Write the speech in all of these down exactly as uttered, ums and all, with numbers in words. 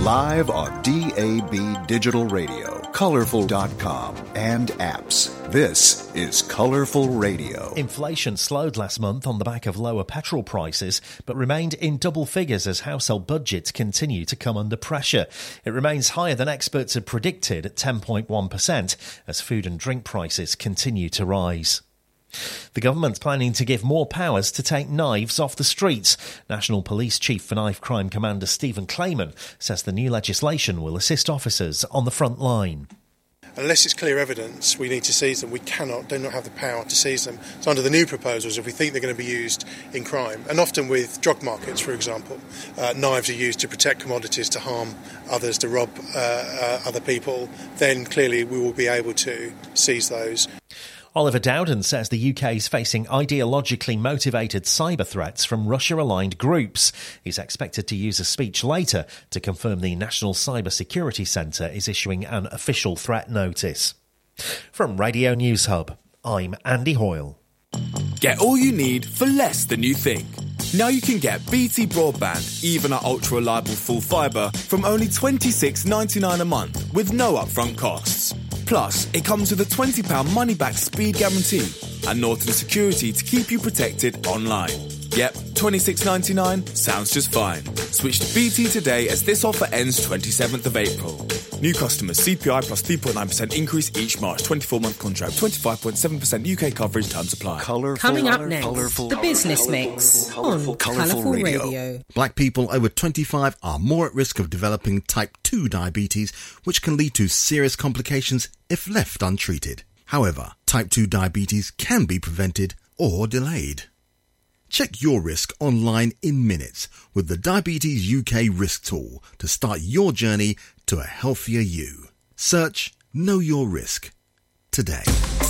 Live on D A B Digital Radio, Colourful dot com, and apps. This is Colourful Radio. Inflation slowed last month on the back of lower petrol prices, but remained in double figures as household budgets continue to come under pressure. It remains higher than experts had predicted at ten point one percent as food and drink prices continue to rise. The government's planning to give more powers to take knives off the streets. National Police Chief for Knife Crime Commander Stephen Clayman says the new legislation will assist officers on the front line. Unless it's clear evidence, we need to seize them. We cannot, do not have the power to seize them. So under the new proposals, if we think they're going to be used in crime, and often with drug markets, for example, uh, knives are used to protect commodities, to harm others, to rob uh, uh, other people, then clearly we will be able to seize those. Oliver Dowden says the U K is facing ideologically motivated cyber threats from Russia-aligned groups. He's expected to use a speech later to confirm the National Cyber Security Centre is issuing an official threat notice. From Radio News Hub, I'm Andy Hoyle. Get all you need for less than you think. Now you can get B T Broadband, even at ultra-reliable full fibre, from only twenty-six pounds ninety-nine a month with no upfront costs. Plus, it comes with a twenty pounds money-back speed guarantee and Norton security to keep you protected online. Yep, twenty-six pounds ninety-nine sounds just fine. Switch to B T today as this offer ends twenty-seventh of April. New customers C P I plus three point nine percent increase each March. twenty-four month contract, twenty-five point seven percent U K coverage, terms apply. Colourful, Coming up next, colourful, the business mix on Colourful Radio. Radio. Black people over twenty-five are more at risk of developing type two diabetes, which can lead to serious complications if left untreated. However, type two diabetes can be prevented or delayed. Check your risk online in minutes with the Diabetes U K Risk Tool to start your journey to a healthier you. Search Know Your Risk today.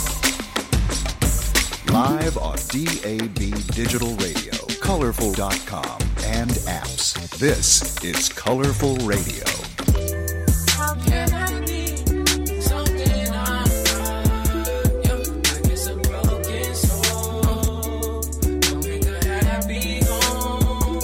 Live on D A B Digital Radio, Colourful dot com, and apps. This is Colourful Radio. How can I be something I'm not? Yo, like it's a broken soul. Don't make a happy home.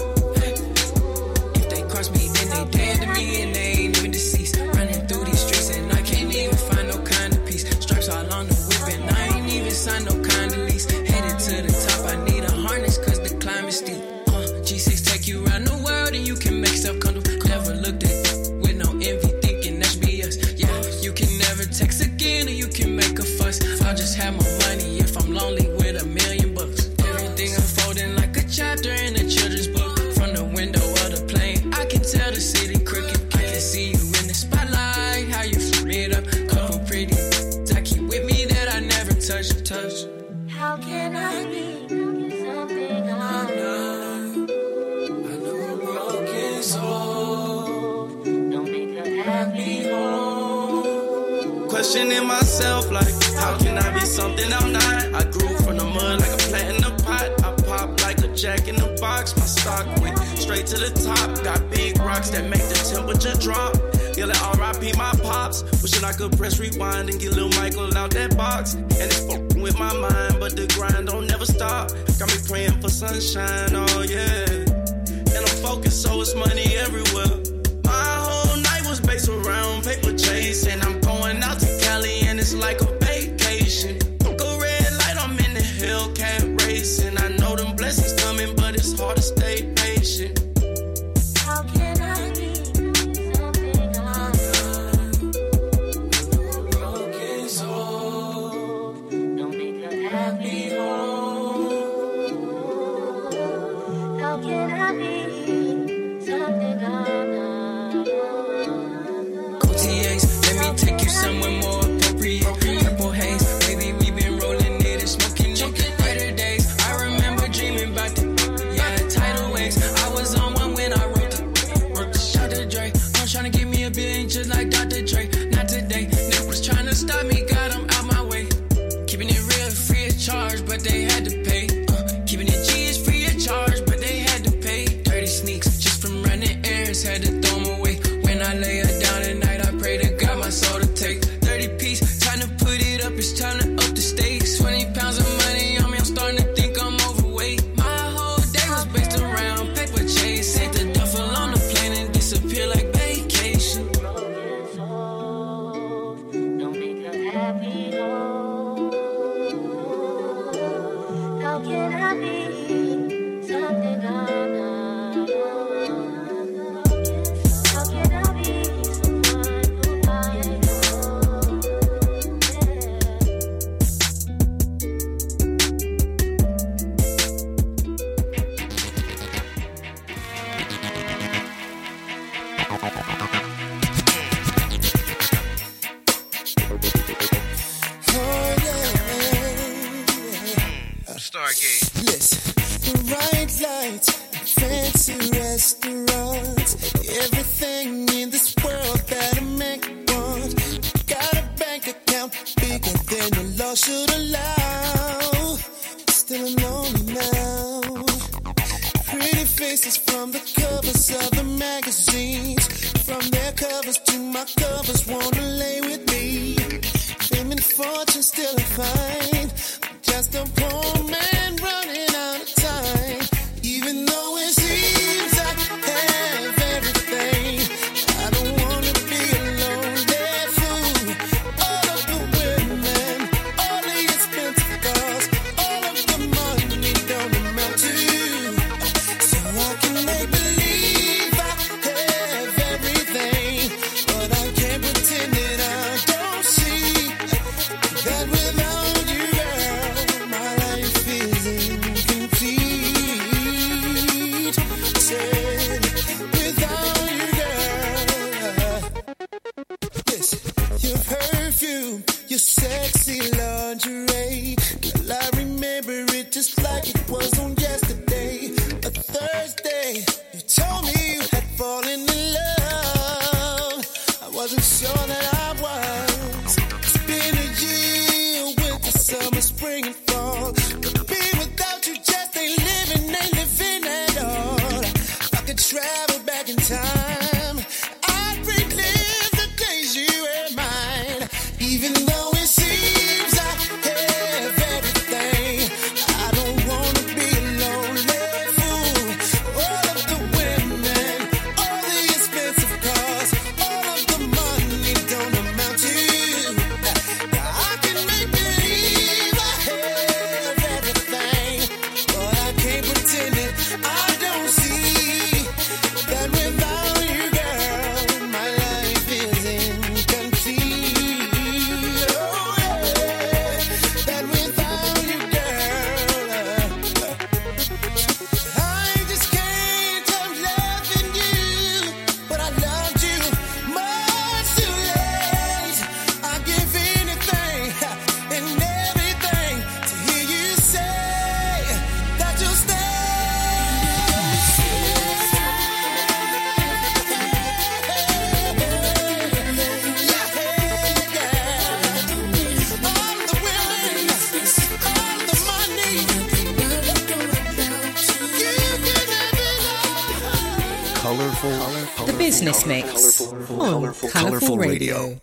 If they cross me, then they dead to me and they ain't even deceased. Running through these streets and I can't even find no kind of peace. Stripes all on the whip and I ain't even signed no kind of lease. Headed to the top, I need a harness cause the climb is steep. Uh, G six take you around the world and you can make stuff come to. Never looked at with no envy, thinking that should be us. Yeah, you can never text again or you can make a fuss. I'll just have my money if I'm lonely with a million bucks. Everything unfolding like a chapter in a children's book. From the window of the plane, I can tell the city crooked. I can see you in the spotlight, how you flip it up. Couple pretty I keep with me that I never touch, touch. How can I be something I'm not? I know a broken soul. Don't make a happy home. Questioning myself like, how can I be something I'm not? I grew from the mud like a plant in a pot. I pop like a jack in the box. My stock went straight to the top. Got big rocks that make the temperature drop. Yelling R I P my pops. Wishing I could press rewind and get Lil Michael out that box. And it's f***ing with my mind, but the grind don't never stop. Got me praying for sunshine, oh yeah. And I'm focused, so it's money everywhere. My whole night was based around paper chase. And I'm going out to Cali and it's like a vacation. Go red light, I'm in the Hellcat race. And I know them blessings coming, but it's hard to stay patient. How can I be something I'm not? A broken soul. Don't make a happy home. How can I be something I'm not? Go T X, let me take you somewhere more appropriate. Purple haze, baby, we been rolling it and smoking it. Better days, I remember dreaming about the, yeah, the tidal waves. I was on one when I wrote the, wrote the Doctor Dre. I was trying to give me a billion just like Doctor Dre. Not today, Nick was trying to stop me, got him out my way. Keeping it real, free of charge, but they had to pay. Uh, keeping it G is free of charge, but they had to pay. Dirty sneaks, just from running errands, had to throw Stargate. Listen, the right lights, fancy restaurants, everything in this world that a man can want. Got a bank account bigger than the law should allow. Still alone now. Pretty faces from the covers of the magazines, from their covers to my covers, wanna lay with me. Fame and fortune still a find. Just a poor man running out of time. Even though it seems I have everything, I don't wanna be alone. Therefore, all of the women, all the expensive cars, all of the money don't amount to. So I can make believe I have everything, but I can't pretend that I don't see that without you, girl, my life is incomplete. Said, without you, girl. Listen, your perfume, your sexy lingerie. Well, I remember it just like it was on yesterday. A Thursday, you told me you had fallen in love. I wasn't sure that I was. It's been a year, winter, summer, spring, and fall. But being without you just ain't living, ain't living at all. If I could travel back in time, I'd relive the days you were mine. Even though it seems I have everything, I don't wanna be alone. Therefore, all of the women, all the expensive cars, all of the money don't amount to. Now I can make believe I have everything, but I can't pretend it. I don't see that without you, girl, my life is incomplete. Oh yeah, that without you, girl, I just can't help loving you, but I loved you much too late. I'd give anything and everything to hear you say that you'll stay. All the women, all the money, you can have it all. Colorful, The Business Mix on Colourful Radio.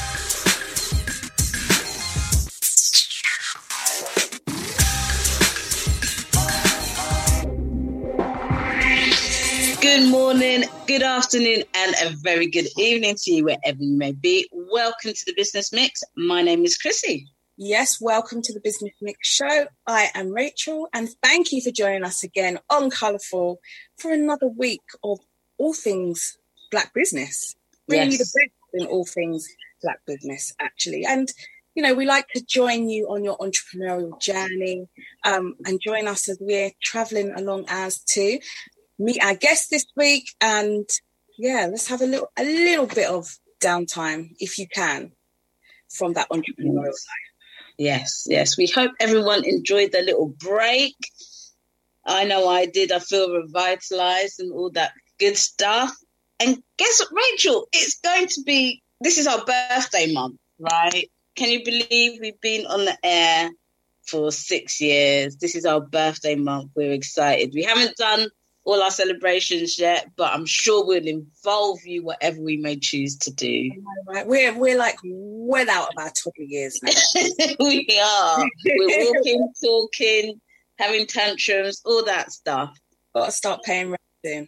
Good morning, good afternoon, and a very good evening to you wherever you may be. Welcome to the Business Mix. My name is Chrissy. Yes, welcome to the Business Mix Show. I am Rachel, and thank you for joining us again on Colourful for another week of all things Black business. Really Yes. the best in all things Black business, actually. And, you know, we like to join you on your entrepreneurial journey um, and join us as we're travelling along as to meet our guest this week. And, yeah, let's have a little, a little bit of downtime, if you can, from that entrepreneurial life. Yes, yes. We hope everyone enjoyed their little break. I know I did. I feel revitalized and all that good stuff. And guess what, Rachel? It's going to be, this is our birthday month, right? Can you believe we've been on the air for six years? This is our birthday month. We're excited. We haven't done all our celebrations yet, but I'm sure we'll involve you whatever we may choose to do. Right. We're we're like well out of our toddler years now. We are. We're walking, talking, having tantrums, all that stuff. Got to start paying rent soon.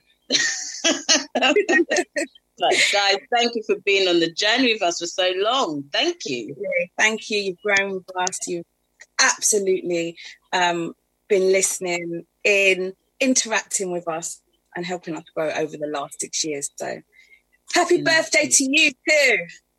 But guys, thank you for being on the journey with us for so long. Thank you. Thank you. You've grown with us. You've absolutely um, been listening in interacting with us and helping us grow over the last six years. So happy mm-hmm. birthday to you too.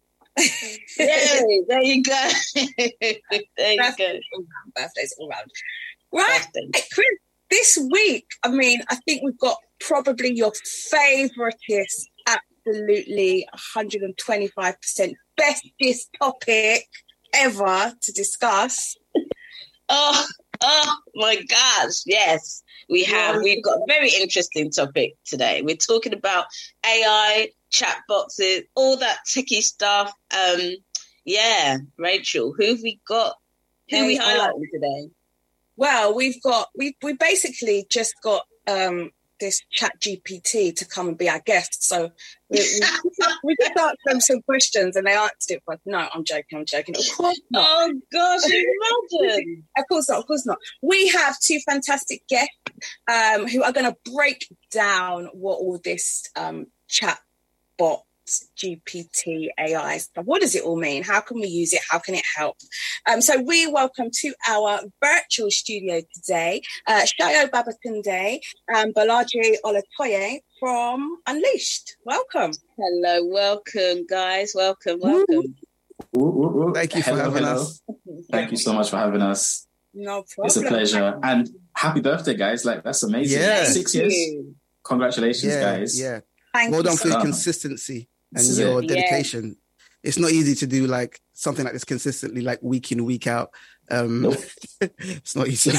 Yay, there you go. There you birthdays go. All round, birthdays all round. Right, hey, Chris, this week, I mean, I think we've got probably your favouriteest, absolutely one hundred twenty-five percent bestest topic ever to discuss. Oh, oh my gosh, yes. We have. We've got a very interesting topic today. We're talking about A I, chat boxes, all that techie stuff. Um, yeah, Rachel, who have we got? Who are we highlighting today? Well, we've got we we basically just got um, this Chat G P T to come and be our guest. So we, we, we just asked them some questions and they answered it. But no, I'm joking. I'm joking. Of course not. Oh gosh, imagine. Of course not. Of course not. We have two fantastic guests um, who are going to break down what all this um, chat bot, G P T, A I stuff. What does it all mean? How can we use it? How can it help? Um, so we welcome to our virtual studio today, uh, Shayo Babatunde and Bolaji Olatoye from Unleashed. Welcome. Hello, welcome, guys. Welcome, welcome. Ooh, ooh, ooh. Thank you for hello, having hello. us. Thank you so much for having us. No problem. It's a pleasure. And happy birthday, guys. Like, that's amazing. Yeah. Six Thank years. you. Congratulations, Yeah, guys. yeah. Thank well you done so for your much. consistency and This is your it. dedication. It's not easy to do like something like this consistently, like week in, week out. Um, Nope. It's not easy.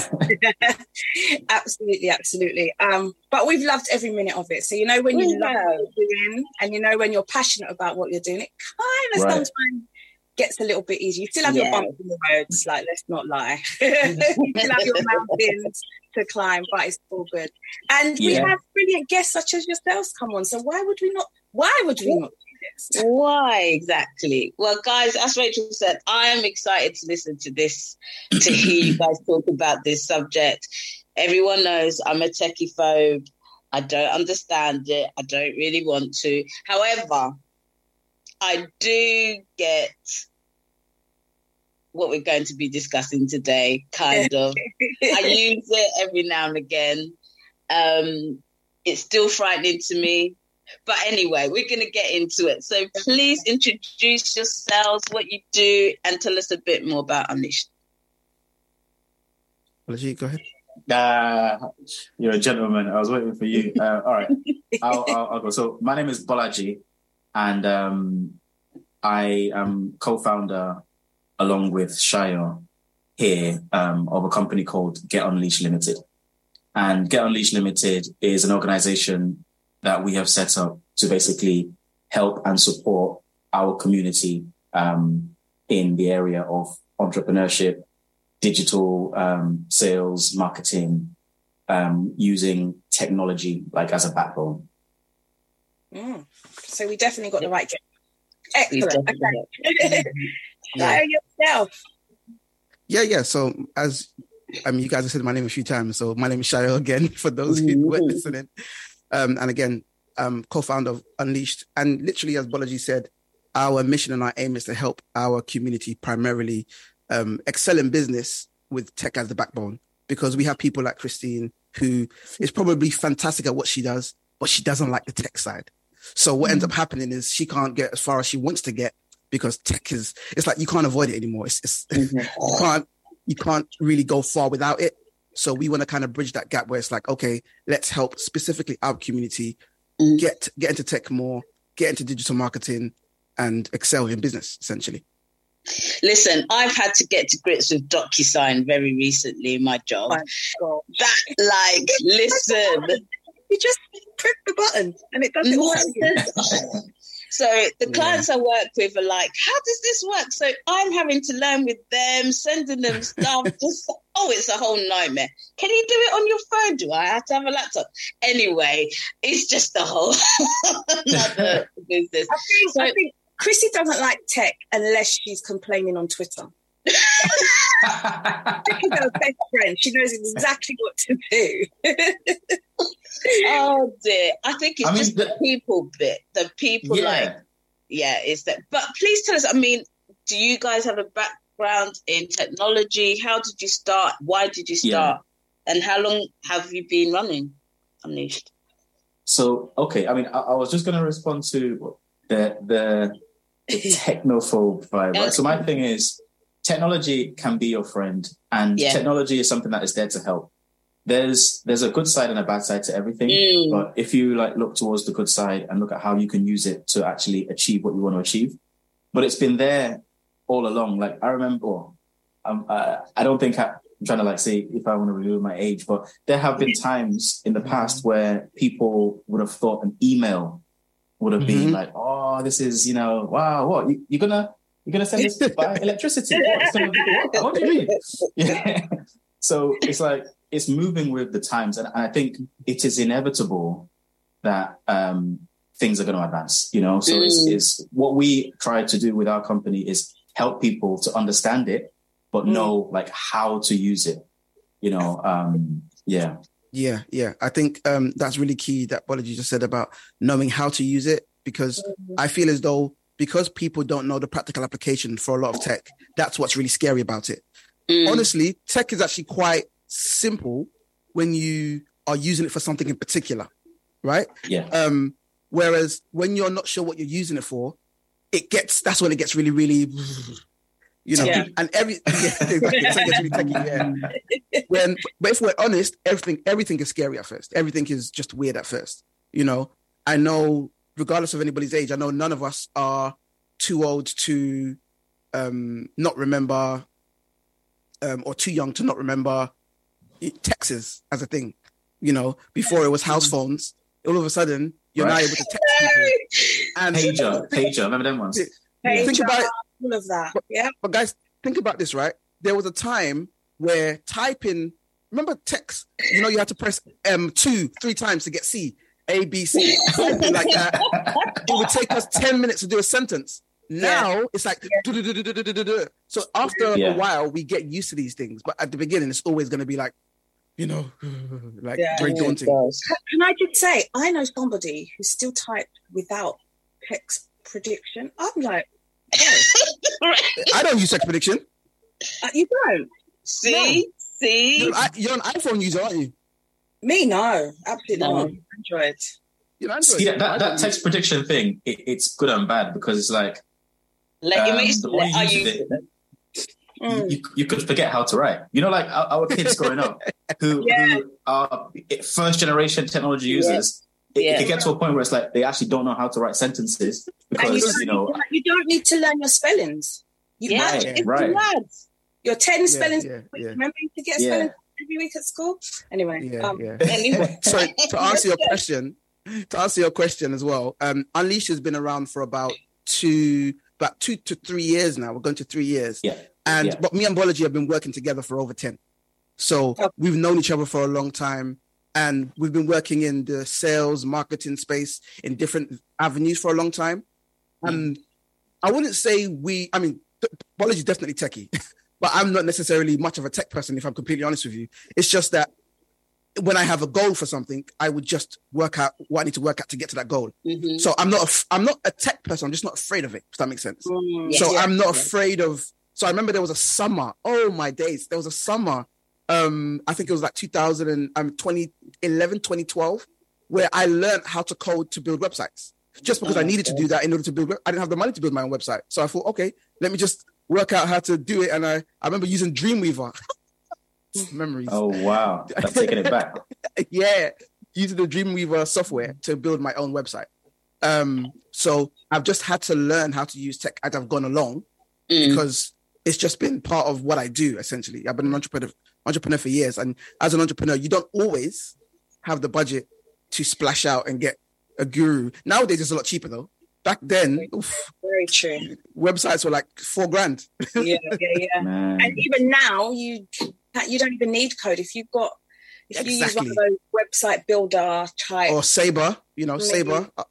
Absolutely, absolutely. Um, but we've loved every minute of it. So you know when you We love have. what you're doing and you know when you're passionate about what you're doing, it kind of Right. sometimes gets a little bit easy. You still have your Yeah. bumps in the roads, like let's not lie. You still have your mountains to climb, but it's all good. And we Yeah. have brilliant guests such as yourselves come on. So why would we not? Why would we not do this? Why exactly? Well, guys, as Rachel said, I am excited to listen to this, to hear you guys talk about this subject. Everyone knows I'm a techie phobe. I don't understand it. I don't really want to. However, I do get what we're going to be discussing today, kind of. I use it every now and again. Um, it's still frightening to me. But anyway, we're going to get into it. So please introduce yourselves, what you do, and tell us a bit more about Unleashed. Bolaji, go ahead. Uh, you're a gentleman. I was waiting for you. Uh, all right. I'll, I'll, I'll go. So my name is Bolaji, and um, I am co-founder along with Shayo here um, of a company called Get Unleashed Limited. And Get Unleashed Limited is an organization that we have set up to basically help and support our community um, in the area of entrepreneurship, digital um, sales, marketing, um, using technology like as a backbone. Mm. So we definitely got the right guest. We Excellent. definitely Okay. Yeah. Shayo yourself. Yeah, yeah. So as I mean, you guys have said my name a few times. So my name is Shayo again, for those who weren't listening. Um, and again, um, co-founder of Unleashed. And literally, as Bolaji said, our mission and our aim is to help our community primarily um, excel in business with tech as the backbone. Because we have people like Christine, who is probably fantastic at what she does, but she doesn't like the tech side. So what mm-hmm. ends up happening is she can't get as far as she wants to get because tech is, it's like you can't avoid it anymore. It's, it's mm-hmm. you can't, you can't really go far without it. So we want to kind of bridge that gap where it's like, okay, let's help specifically our community mm. get get into tech more, get into digital marketing, and excel in business, essentially. Listen, I've had to get to grips with DocuSign very recently in my job. Oh, that, like, listen. You just click the button and it does it all. So the clients yeah. I work with are like, how does this work? So I'm having to learn with them, sending them stuff. Just oh, it's a whole nightmare. Can you do it on your phone? Do I have to have a laptop? Anyway, it's just a whole another business. I think, so, I think Chrissy doesn't like tech unless she's complaining on Twitter. She's her best friend. She knows exactly what to do. Oh dear. I think it's I mean, just the, the people bit. The people yeah. like, yeah, it's that. But please tell us, I mean, do you guys have a background in technology? How did you start? Why did you start? And how long have you been running Unleashed? So, okay, I mean, I, I was just going to respond to the the, the technophobe vibe, right? So my thing is, technology can be your friend, and Yeah. technology is something that is there to help. There's there's a good side and a bad side to everything, Mm. but if you like look towards the good side and look at how you can use it to actually achieve what you want to achieve, but it's been there all along. Like I remember, well, um, uh, I don't think I, I'm trying to like say if I want to reveal my age, but there have been times in the past where people would have thought an email would have been Mhm. like, oh, this is, you know, wow, what you, you're gonna you're gonna send this by electricity? What, it's gonna be, what? What do you mean? Yeah. So it's like it's moving with the times, and I think it is inevitable that um, things are going to advance. You know, so Mm. it's, it's what we try to do with our company is help people to understand it, but know like how to use it. You know, um, yeah. Yeah, yeah. I think um, that's really key that Bolaji just said about knowing how to use it, because I feel as though because people don't know the practical application for a lot of tech, that's what's really scary about it. Mm. Honestly, tech is actually quite simple when you are using it for something in particular, right? Yeah. Um, whereas when you're not sure what you're using it for, it gets that's when it gets really, really, you know, Yeah. and every yeah, exactly, so it gets really techy, yeah. When, but if we're honest, everything everything is scary at first. Everything is just weird at first. You know, I know, regardless of anybody's age, I know none of us are too old to um, not remember, um, or too young to not remember texts as a thing. You know, before it was house phones, all of a sudden you're now Right. able to text people. And Pager, pager, remember them ones? think about it. All of that. But, Yeah. but guys, think about this, right? There was a time where typing, remember text, you know, you had to press M two, three times to get C, A, B, C, something like that. It would take us ten minutes to do a sentence. Now it's like, du-du-du-du-du-du-du-du. So after Yeah. a while, we get used to these things. But at the beginning, it's always going to be like, you know, like Yeah. very daunting. Can can I just say, I know somebody who still typed without text prediction. I'm like, oh, I don't use text prediction. uh, you don't? See, see. You're, an- you're an iPhone user, aren't you? Me, no, absolutely No. not. Android. You're an Android. See, that, I that, don't that use- text prediction thing, it, it's good and bad because it's like, Let you um, make the more you I use use it, it. Mm. you, you could forget how to write. You know, like our, our kids growing up who, Yeah. who are first generation technology users, it, Yeah. it can get to a point where it's like they actually don't know how to write sentences And because, don't you know, need to- you don't need to learn your spellings. You Yeah, actually- it's right. mad. Your ten Yeah, spellings. yeah, yeah. Remember to get a Yeah. spelling every week at school. Anyway, Yeah, um, yeah. Anyway. So to answer your question, to answer your question as well, um, Unleashed has been around for about two, about two to three years now. We're going to three years, yeah. and Yeah. but me and Bolaji have been working together for over ten. So Oh. we've known each other for a long time, and we've been working in the sales marketing space in different avenues for a long time. And I wouldn't say we. I mean, Bolaji is definitely techie. But I'm not necessarily much of a tech person, if I'm completely honest with you. It's just that when I have a goal for something, I would just work out what I need to work out to get to that goal. Mhm. So I'm not a, f- I'm not a tech person. I'm just not afraid of it, if that makes sense. mm, So yeah. I'm not afraid of. So I remember there was a summer. Oh my days, there was a summer. Um, I think it was like two thousand and um, twenty eleven, twenty twelve, where I learned how to code to build websites. Just because I needed to do that in order to build. I didn't have the money to build my own website, so I thought, okay, let me just work out how to do it. And I, I remember using Dreamweaver. Memories. Oh, wow. That's taking it back. Yeah, using the Dreamweaver software to build my own website. Um, so I've just had to learn how to use tech as I've gone along Mm. because it's just been part of what I do, essentially. I've been an entrepreneur, entrepreneur for years. And as an entrepreneur, you don't always have the budget to splash out and get a guru. Nowadays, it's a lot cheaper, though. Back then, oof, Very true. websites were like four grand. Yeah, yeah, yeah. Man. And even now, you you don't even need code if you've got if you use one of Exactly. those website builder type. Or Sabre, you know, Maybe. Sabre. Uh,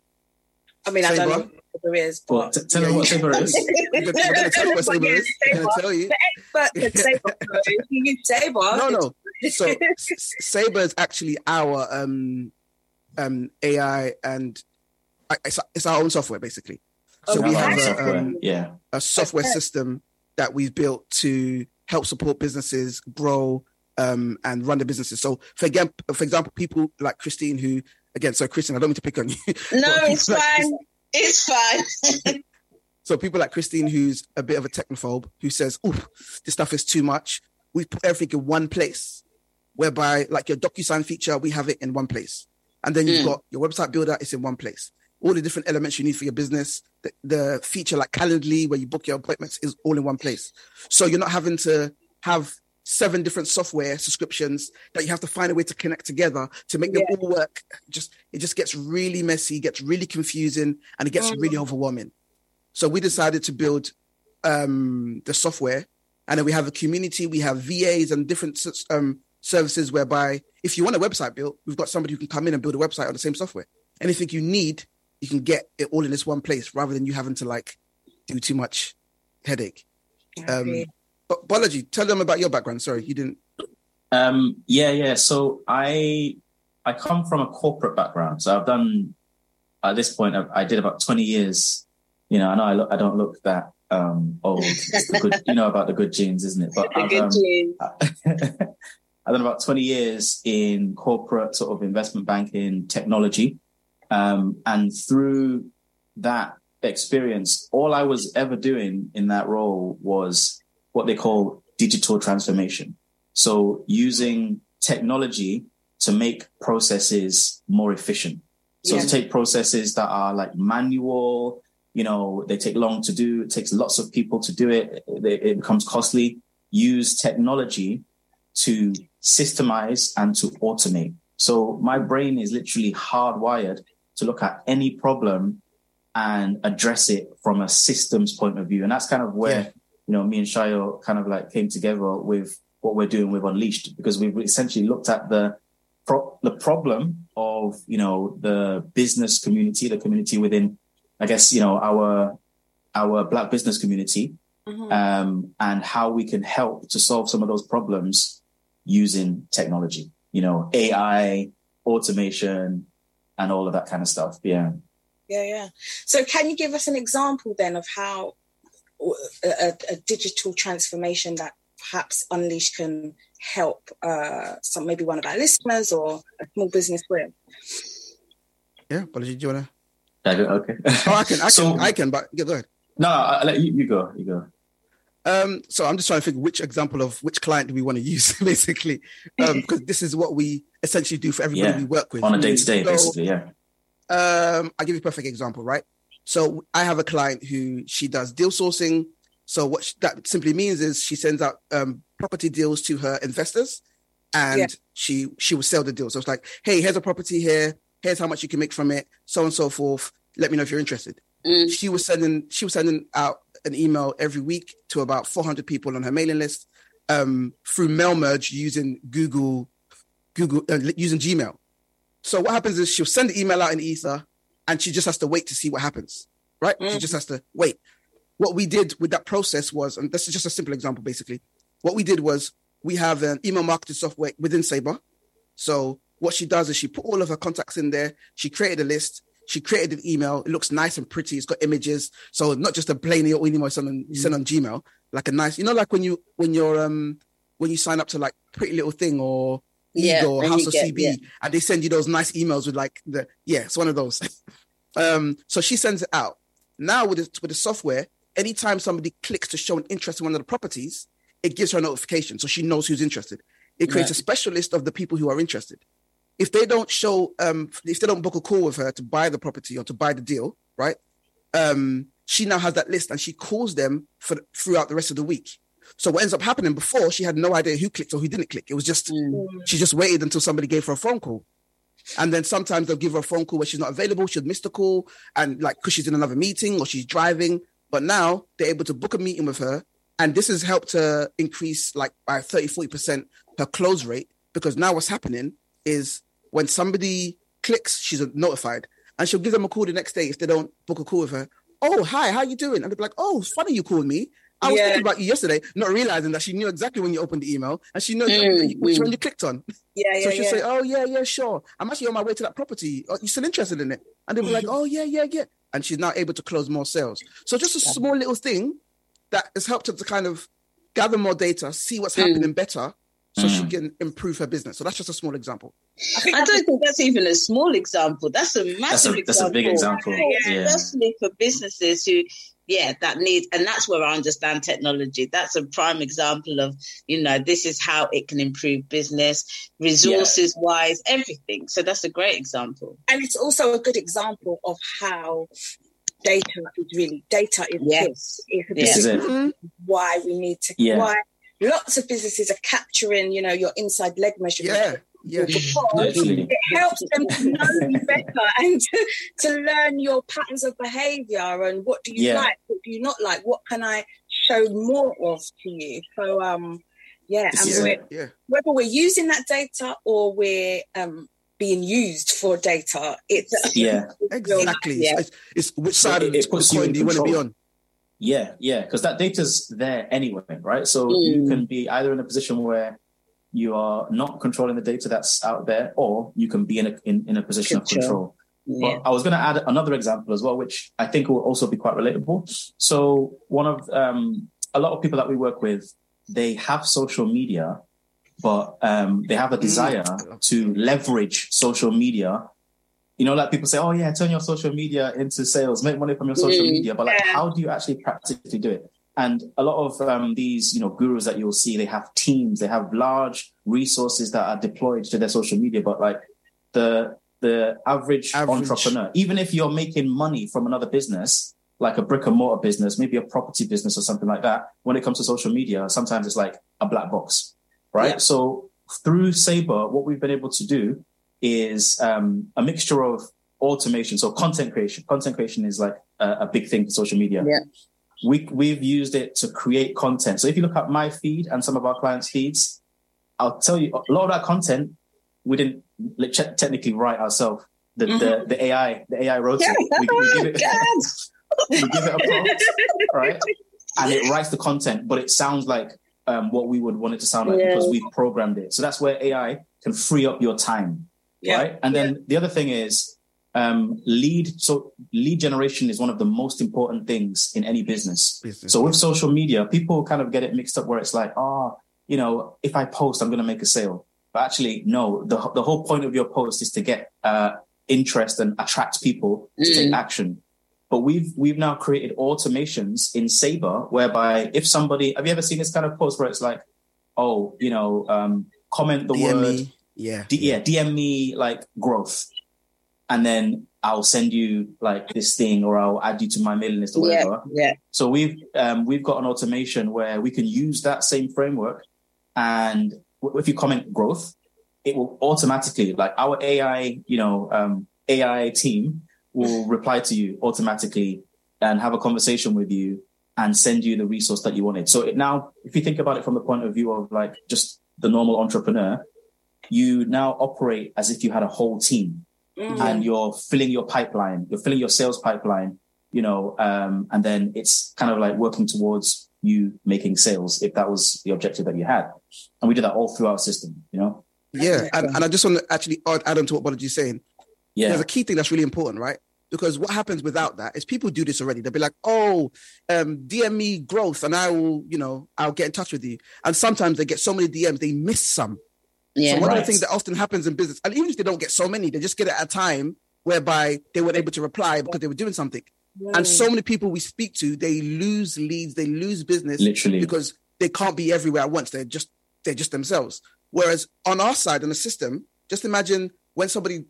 I mean, I don't Sabre. know what there is, Well, but t- tell me what Sabre is. We're going to tell you what Sabre is. We're going to tell you. the expert could Sabre code. If you use Sabre, No, no. So S- Sabre is actually our um, um, A I and I- it's, it's our own software, basically. So Oh, we you have have a, software. um, Yeah. a software Okay. system that we've built to help support businesses grow um, and run the businesses. So for again, for example, people like Christine, who again, so Christine, I don't mean to pick on you. No, it's like fine. It's fine. So people like Christine, who's a bit of a technophobe, who says, "Oh, this stuff is too much." We put everything in one place, whereby like your DocuSign feature, we have it in one place, and then you've Mm. got your website builder, it's in one place. All the different elements you need for your business, the, the feature like Calendly, where you book your appointments, is all in one place. So you're not having to have seven different software subscriptions that you have to find a way to connect together to make them Yeah. all work. Just it just gets really messy, gets really confusing, and it gets Mm. really overwhelming. So we decided to build um, the software, and then we have a community. We have V As and different um, services whereby if you want a website built, we've got somebody who can come in and build a website on the same software. Anything you need, you can get it all in this one place rather than you having to like do too much headache. Um, but Balaji, tell them about your background. Sorry, you didn't. Um, yeah, yeah. So I I come from a corporate background. So I've done at this point. I, I did about twenty years. You know, I know I, look, I don't look that um, old. It's the good, you know about the good genes, isn't it? But The I've, good um, genes. I've done about twenty years in corporate sort of investment banking technology. Um, and through that experience, all I was ever doing in that role was what they call digital transformation. So using technology to make processes more efficient. So Yeah. to take processes that are like manual, you know, they take long to do, it takes lots of people to do it, it, it becomes costly. Use technology to systemize and to automate. So my brain is literally hardwired to look at any problem and address it from a systems point of view. And that's kind of where, Yeah. you know, me and Shayo kind of like came together with what we're doing with Unleashed, because we've essentially looked at the pro- the problem of, you know, the business community, the community within, I guess, you know, our our Black business community, Mhm. um, and how we can help to solve some of those problems using technology, you know, A I, automation, and all of that kind of stuff. Yeah. Yeah, yeah. So can you give us an example then of how a, a, a digital transformation that perhaps Unleashed can help uh, some maybe one of our listeners or a small business with? Yeah, Balaji, do you wanna? I go- Okay. Oh, I can, I can, So- I can. But yeah, go ahead. No, I'll let you, you go. You go. Um, so I'm just trying to figure which example of which client do we want to use, basically, um, because this is what we essentially do for everybody Yeah. we work with On a day to day, So, basically. Yeah. Um, I'll give you a perfect example, right? So I have a client who she does deal sourcing. So what sh- that simply means is she sends out um, property deals to her investors, and Yeah. she she will sell the deal. So it's like, hey, here's a property here. Here's how much you can make from it, so on and so forth. Let me know if you're interested. Mm. She was sending she was sending out an email every week to about four hundred people on her mailing list um, through mail merge using Google Google uh, using Gmail. So what happens is she'll send the email out in Ether, and she just has to wait to see what happens, right? She Mm. just has to wait. What we did with that process was, and this is just a simple example, basically. What we did was we have an email marketing software within Sabre. So what she does is she put all of her contacts in there. She created a list. She created an email. It looks nice and pretty. It's got images. So not just a plain email you send on, you send on Gmail, like a nice, you know, like when you when you're um when you sign up to like Pretty Little Thing or Yeah, Ego or when House you of get- C B, yeah. and they send you those nice emails with like the yeah, it's one of those. um, so she sends it out. Now with the, with the software, anytime somebody clicks to show an interest in one of the properties, it gives her a notification, so she knows who's interested. It creates Right. a special list of the people who are interested. If they don't show, um, if they don't book a call with her to buy the property or to buy the deal, right? Um, she now has that list, and she calls them for throughout the rest of the week. So what ends up happening, before she had no idea who clicked or who didn't click. It was just she just waited until somebody gave her a phone call. And then sometimes they'll give her a phone call where she's not available. She'll miss the call, and like because she's in another meeting or she's driving. But now they're able to book a meeting with her, and this has helped her increase like by thirty, forty percent her close rate, because now what's happening is when somebody clicks, she's notified, and she'll give them a call the next day if they don't book a call with her. Oh, hi, how you doing? And they'll be like, oh, it's funny you called me. I was Yeah. thinking about you yesterday, not realizing that she knew exactly when you opened the email, and she knows Mm, which mm. one you clicked on. Yeah, yeah, So she'll yeah. say, oh, yeah, yeah, sure. I'm actually on my way to that property. Are you still interested in it? And they'll be like, oh, yeah, yeah, yeah. And she's now able to close more sales. So just a small little thing that has helped her to kind of gather more data, see what's Mm. happening better, so Mm. she can improve her business. So that's just a small example. I don't think that's even a small example. That's a massive That's a- example. that's a big example. Yeah. Especially for businesses who, yeah, that need, and that's where I understand technology. That's a prime example of, you know, this is how it can improve business, resources wise, everything. So that's a great example. And it's also a good example of how data is really, data is Yes. It's a This is it. big- why we need to, Yeah. why lots of businesses are capturing, you know, your inside leg measurement. Yeah, yeah. Because Literally. it helps them to know you better and to, to learn your patterns of behavior and what do you Yeah. like, what do you not like, what can I show more of to you. So, um, yeah, This and is we're, it. Yeah. whether we're using that data or we're um, being used for data, it's Yeah. Exactly. Yeah. It's, it's which So side it- of the it puts you coin in do you want to be control. on? Yeah, yeah, because that data's there anyway, right? So Mm. you can be either in a position where you are not controlling the data that's out there, or you can be in a in, in a position of Control. control. Yeah. But I was going to add another example as well, which I think will also be quite relatable. So one of um, a lot of people that we work with, they have social media, but um, they have a desire to leverage social media. You know, like people say, oh yeah, turn your social media into sales, make money from your social Mm. media. But like, how do you actually practically do it? And a lot of um, these, you know, gurus that you'll see, they have teams, they have large resources that are deployed to their social media. But like the the average, Average. entrepreneur, even if you're making money from another business, like a brick and mortar business, maybe a property business or something like that, when it comes to social media, sometimes it's like a black box, right? Yeah. So through Sabre, what we've been able to do is um, a mixture of automation. So content creation. Content creation is like a, a big thing for social media. Yeah. We, we've used it to create content. So if you look at my feed and some of our clients' feeds, I'll tell you, a lot of that content, we didn't like, ch- technically write ourselves. The, Mhm. the, the A I, the A I wrote Yeah. it. We, we give it, Yes. we give it a prompt, right? And it writes the content, but it sounds like um, what we would want it to sound like Yeah. because we've programmed it. So that's where A I can free up your time, Yeah. right? And then the other thing is um, lead. So lead generation is one of the most important things in any business. Business, So with social media, people kind of get it mixed up where it's like, oh, you know, if I post, I'm going to make a sale. But actually, no, the, the whole point of your post is to get uh, interest and attract people to Mm. take action. But we've we've now created automations in Sabre whereby if somebody, have you ever seen this kind of post where it's like, oh, you know, um, comment the D M word, me. Yeah. D- yeah, D M me like growth, and then I'll send you like this thing, or I'll add you to my mailing list or Yeah. whatever. Yeah. So we've um, we've got an automation where we can use that same framework, and w- if you comment growth, it will automatically, like our A I, you know, um, A I team will reply to you automatically and have a conversation with you and send you the resource that you wanted. So it now, if you think about it from the point of view of like just the normal entrepreneur, you now operate as if you had a whole team. Mm. And you're filling your pipeline, you're filling your sales pipeline, you know, um, and then it's kind of like working towards you making sales if that was the objective that you had. And we did that all through our system, you know? Yeah. And, and I just want to actually add, add on to what Bolaji's saying. Yeah. There's a key thing that's really important, right? Because what happens without that is people do this already. They'll be like, oh, um, D M me growth and I will, you know, I'll get in touch with you. And sometimes they get so many D Ms, they miss some. Yeah. So one Right. of the things that often happens in business, and even if they don't get so many, they just get it at a time whereby they weren't able to reply because they were doing something. And so many people we speak to, they lose leads, they lose business Literally. because they can't be everywhere at once. They're just they're just themselves. Whereas on our side in the system, just imagine when somebody,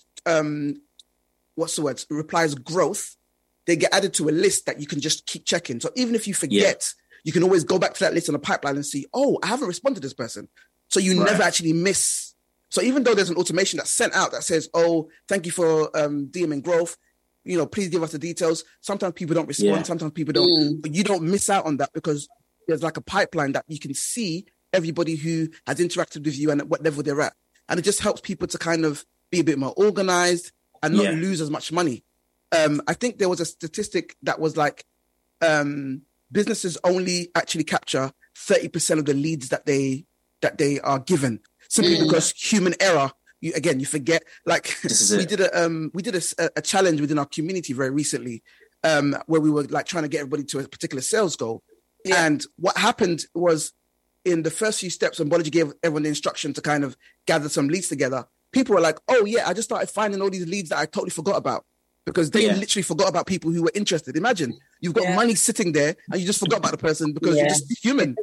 um, what's the word, replies growth, they get added to a list that you can just keep checking. So even if you forget, you can always go back to that list in the pipeline and see, oh, I haven't responded to this person. So you Right. never actually miss. So even though there's an automation that's sent out that says, oh, thank you for um, DMing growth, you know, please give us the details. Sometimes people don't respond. Yeah. Sometimes people don't. Mm. But you don't miss out on that because there's like a pipeline that you can see everybody who has interacted with you and at what level they're at. And it just helps people to kind of be a bit more organized and not Yeah. lose as much money. Um, I think there was a statistic that was like um, businesses only actually capture thirty percent of the leads that they that they are given, simply Mm. because human error. You, again, you forget. Like This is we it. did a um, we did a, s- a challenge within our community very recently, um, where we were like trying to get everybody to a particular sales goal. Yeah. And what happened was in the first few steps, when Bolaji gave everyone the instruction to kind of gather some leads together, people were like, oh yeah, I just started finding all these leads that I totally forgot about, because they Yeah. literally forgot about people who were interested. Imagine you've got Yeah. money sitting there and you just forgot about the person because you're Yeah. just human.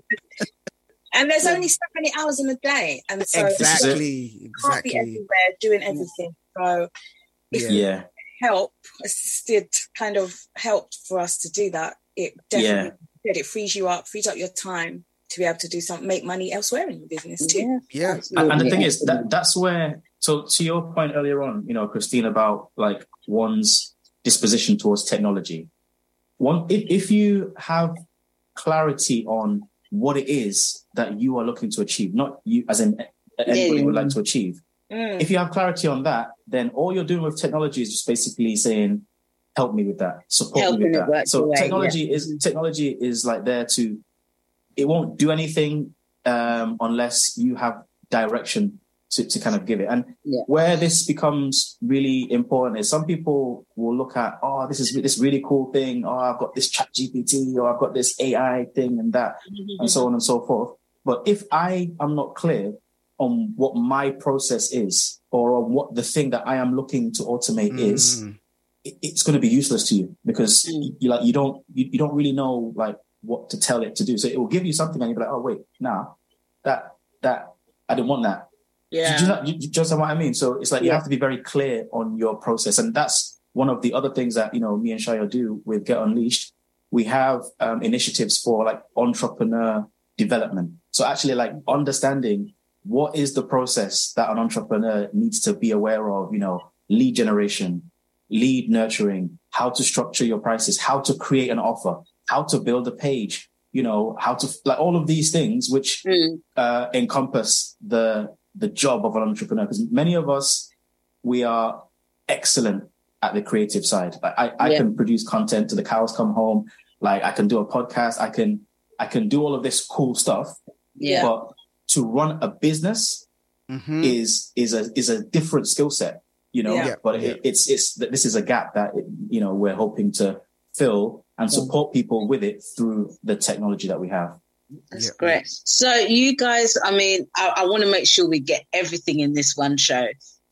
And there's only so many hours in a day. And so Exactly, you can't be exactly. everywhere doing everything. So if Yeah. Yeah. help assisted kind of helped for us to do that, it definitely it frees you up, frees up your time to be able to do something, make money elsewhere in your business too. Yeah. And, and the thing is that that's where, so to your point earlier on, you know, Christine, about like one's disposition towards technology. One, if, if you have clarity on what it is that you are looking to achieve, not you as in anybody Yeah. would like to achieve. Mm. If you have clarity on that, then all you're doing with technology is just basically saying, help me with that, support Helping me with it that. work So away, technology yeah. is technology is like there to, it won't do anything um, unless you have direction to, to kind of give it. And Yeah. where this becomes really important is some people will look at, oh, this is this really cool thing. Oh, I've got this Chat G P T, or I've got this A I thing and that, and so on and so forth. But if I am not clear on what my process is, or on what the thing that I am looking to automate is, Mm. it, it's going to be useless to you, because Mm. you like you don't you, you don't really know like what to tell it to do. So it will give you something, and you'll be like, oh wait, nah, that that I didn't want that. Yeah. Do you, know, you, you just know what I mean? So it's like you Yeah. have to be very clear on your process, and that's one of the other things that you know me and Shaya do with Get Unleashed. We have um, initiatives for like entrepreneur development. So actually, like understanding what is the process that an entrepreneur needs to be aware of. You know, lead generation, lead nurturing, how to structure your prices, how to create an offer, how to build a page. You know, how to like all of these things which Mm. uh, encompass the the job of an entrepreneur, because many of us, we are excellent at the creative side. Like I, I Yeah. can produce content till the cows come home. Like I can do a podcast. I can, I can do all of this cool stuff. Yeah. But to run a business Mhm. is, is a, is a different skill set, you know, Yeah. Yeah. but it, it's, it's, this is a gap that, you know, we're hoping to fill and support people with it through the technology that we have. That's Yeah. great. So you guys, I mean, I, I want to make sure we get everything in this one show.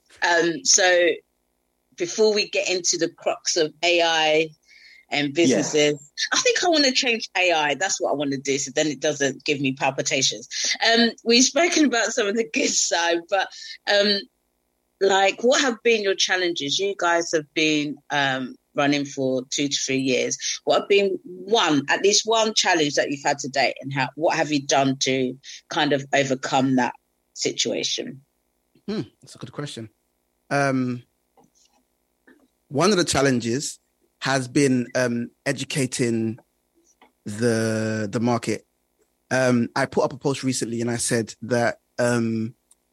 Um, so before we get into the crux of A I and businesses, I think I want to change A I. That's what I want to do, so then it doesn't give me palpitations. Um, we've spoken about some of the good side, but um, like, what have been your challenges? You guys have been um, running for two to three years. What have been one, at least one challenge that you've had to date, and how what have you done to kind of overcome that situation? Hmm, that's a good question. Um, one of the challenges has been um, educating the the market. Um, I put up a post recently, and I said that um,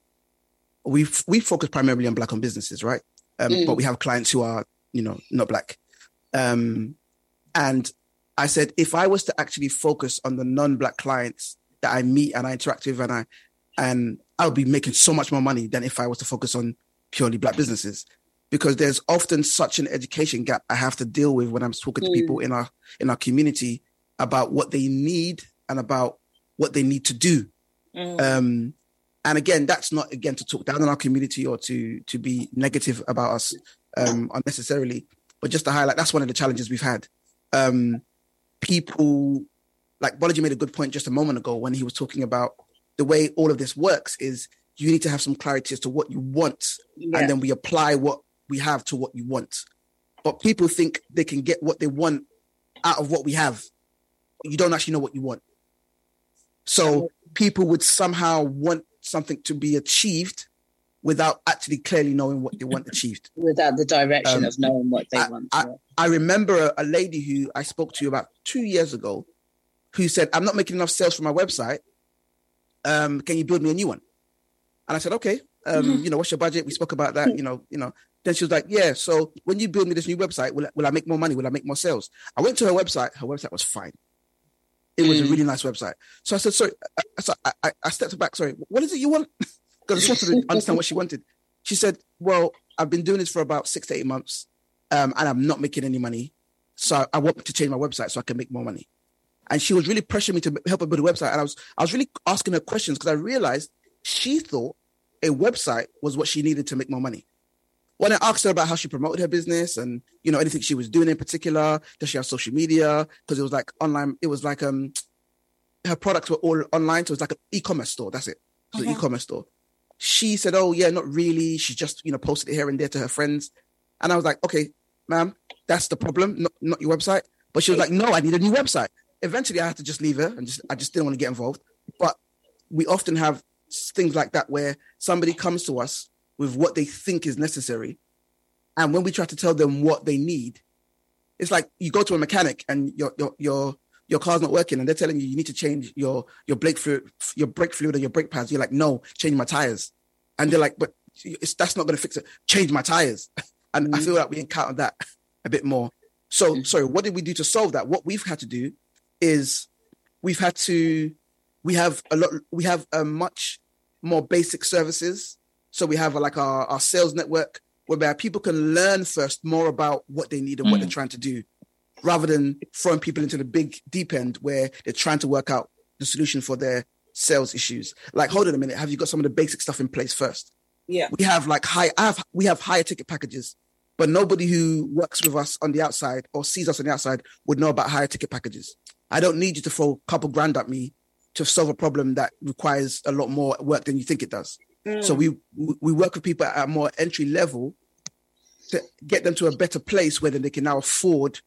we we focus primarily on Black-owned businesses, right? Um, Mm. But we have clients who are, you know, not Black. Um, and I said, if I was to actually focus on the non-Black clients that I meet and I interact with, and I and I would be making so much more money than if I was to focus on purely Black businesses, because there's often such an education gap I have to deal with when I'm talking to Mm. people in our in our community about what they need and about what they need to do. Mm. Um, and again, that's not again to talk down on our community or to to be negative about us um, unnecessarily, but just to highlight that's one of the challenges we've had. Um, people like Bolaji made a good point just a moment ago when he was talking about the way all of this works is you need to have some clarity as to what you want, Yeah. and then we apply what we have to what you want. But people think they can get what they want out of what we have. You don't actually know what you want. So people would somehow want something to be achieved without actually clearly knowing what they want achieved. Without the direction Um, of knowing what they I, want. I, I remember a, a lady who I spoke to about two years ago who said, I'm not making enough sales for my website. Um, can you build me a new one? And I said, okay, um, Mhm. you know, what's your budget? We spoke about that, you know, you know. Then she was like, yeah, so when you build me this new website, will, will I make more money? Will I make more sales? I went to her website. Her website was fine. It was a Mm. really nice website. So I said, sorry, I, I, so I, I- I stepped back. Sorry, what is it you want? Because I just wanted to understand what she wanted. She said, well, I've been doing this for about six to eight months um, and I'm not making any money. So I want to change my website so I can make more money. And she was really pressuring me to help her build a website. And I was I was really asking her questions because I realized she thought a website was what she needed to make more money. When I asked her about how she promoted her business and, you know, anything she was doing in particular, does she have social media? Because it was like online, it was like um her products were all online. So it was like an e-commerce store. That's it. It was Uh-huh. an e-commerce store. She said, oh, yeah, not really. She just, you know, posted it here and there to her friends. And I was like, okay, ma'am, that's the problem, not, not your website. But she was like, no, I need a new website. Eventually, I had to just leave her and just I just didn't want to get involved. But we often have things like that where somebody comes to us with what they think is necessary. And when we try to tell them what they need, it's like you go to a mechanic and your your your your car's not working and they're telling you you need to change your your brake fluid, your brake fluid or your brake pads. You're like, no, change my tires. And they're like, but it's, that's not going to fix it. Change my tires. And mm-hmm. I feel like we encountered that a bit more. So, mm-hmm. sorry, what did we do to solve that? What we've had to do is we've had to, we have a lot, we have a much more basic services. So we have a, like our, our sales network whereby people can learn first more about what they need and mm. what they're trying to do, rather than throwing people into the big deep end where they're trying to work out the solution for their sales issues. Like, hold on a minute, have you got some of the basic stuff in place first? Yeah. We have like high, I have, we have higher ticket packages, but nobody who works with us on the outside or sees us on the outside would know about higher ticket packages. I don't need you to throw a couple grand at me to solve a problem that requires a lot more work than you think it does. Mm. So we we work with people at a more entry level to get them to a better place where then they can now afford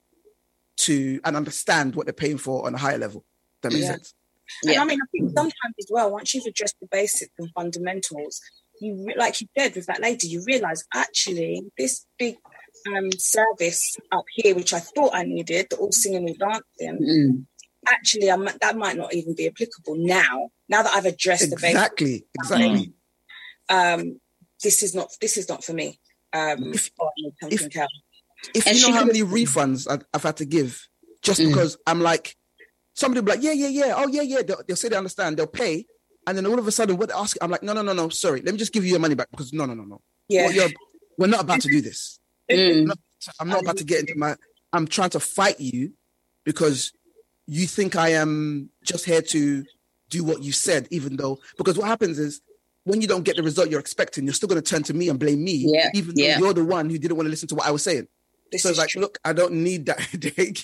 to and understand what they're paying for on a higher level. That makes yeah. sense. And yeah. I mean, I think sometimes as well, once you've addressed the basics and fundamentals, you re- like you did with that lady, you realise actually this big um, service up here, which I thought I needed, the all singing and dancing, mm. actually I'm, that might not even be applicable now. Now that I've addressed exactly, the basics, exactly, um, this is not this is not for me. Um, if if, if you know how many refunds I've, I've had to give just mm. because I'm like, somebody will be like, yeah, yeah, yeah, oh yeah, yeah, they'll, they'll say they understand, they'll pay. And then all of a sudden, what they ask, I'm like, no, no, no, no, sorry. Let me just give you your money back because no, no, no, no. Yeah. Well, you're, we're not about to do this. Mm. I'm, not, I'm not about to get into my, I'm trying to fight you because you think I am just here to do what you said, even though, because what happens is when you don't get the result you're expecting, you're still going to turn to me and blame me, yeah. even though yeah. you're the one who didn't want to listen to what I was saying. This so it's like, true. Look, I don't need that headache.